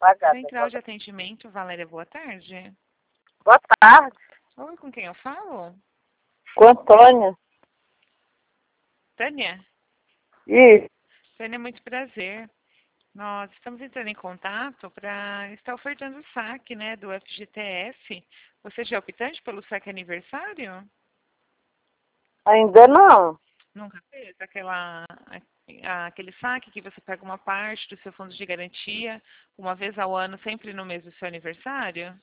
apagada. Central de Atendimento, Valéria, boa tarde. Boa tarde. Oi, com quem eu falo? Com Antônia. Tânia? Isso. Tânia, muito prazer. Nós estamos entrando em contato para estar ofertando o saque, né, do FGTS. Você já é optante pelo saque aniversário? Ainda não. Nunca fez aquele saque que você pega uma parte do seu fundo de garantia uma vez ao ano, sempre no mês do seu aniversário?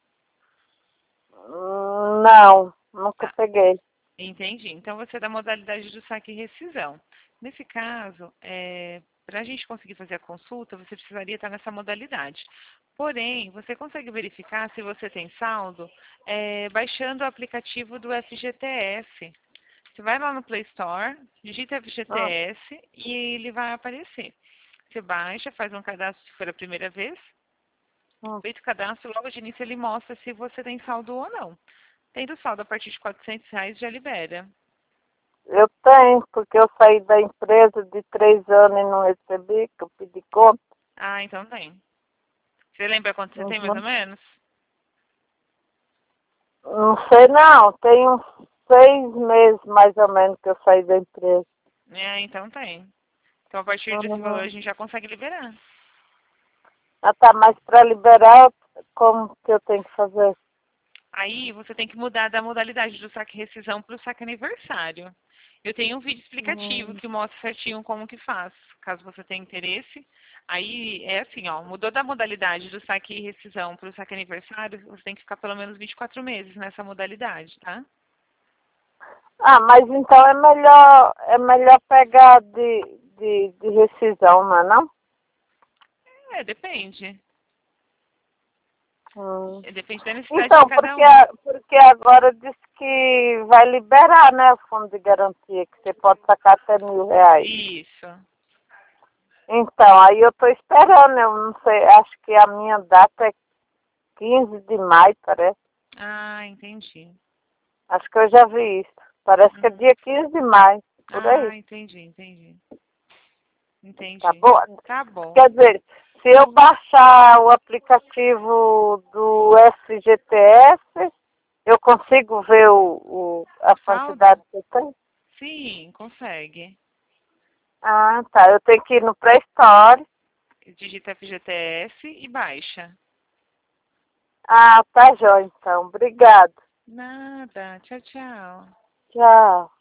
Não, nunca peguei. Entendi. Então você é da modalidade do saque e rescisão. Nesse caso, para a gente conseguir fazer a consulta, você precisaria estar nessa modalidade. Porém, você consegue verificar se você tem saldo baixando o aplicativo do FGTS. Você vai lá no Play Store, digita FGTS e ele vai aparecer. Você baixa, faz um cadastro se for a primeira vez. Feito o cadastro, logo de início ele mostra se você tem saldo ou não. Tendo saldo a partir de R$ 400 já libera. Eu tenho, porque eu saí da empresa de 3 anos e não recebi, que eu pedi conta. Ah, então tem. Você lembra quanto você tem mais ou menos? Não sei não, tem uns 6 meses mais ou menos que eu saí da empresa. Então tem. Então a partir desse valor a gente já consegue liberar. Ah, tá, mas para liberar, como que eu tenho que fazer? Aí você tem que mudar da modalidade do saque rescisão para o saque aniversário. Eu tenho um vídeo explicativo que mostra certinho como que faz, caso você tenha interesse. Aí é assim, ó, mudou da modalidade do saque e rescisão para o saque aniversário, você tem que ficar pelo menos 24 meses nessa modalidade, tá? Ah, mas então é melhor pegar de rescisão, não é não? Depende. Hum. Depende da necessidade Então, de cada um. porque agora diz que vai liberar, né, o fundo de garantia, que você pode sacar até R$ 1.000. Isso. Então, aí eu tô esperando, eu não sei, acho que a minha data é 15 de maio, parece. Ah, entendi. Acho que eu já vi isso. Parece que é dia 15 de maio, por aí. Ah, entendi. Tá Entendi. bom? Tá bom. Quer dizer, se eu baixar o aplicativo do FGTS, eu consigo ver a Saldo? quantidade que eu tenho? Sim, consegue. Ah, tá. Eu tenho que ir no Play Store. Digita FGTS e baixa. Ah, tá, joia, então. Obrigado. Nada. Tchau, tchau. Tchau.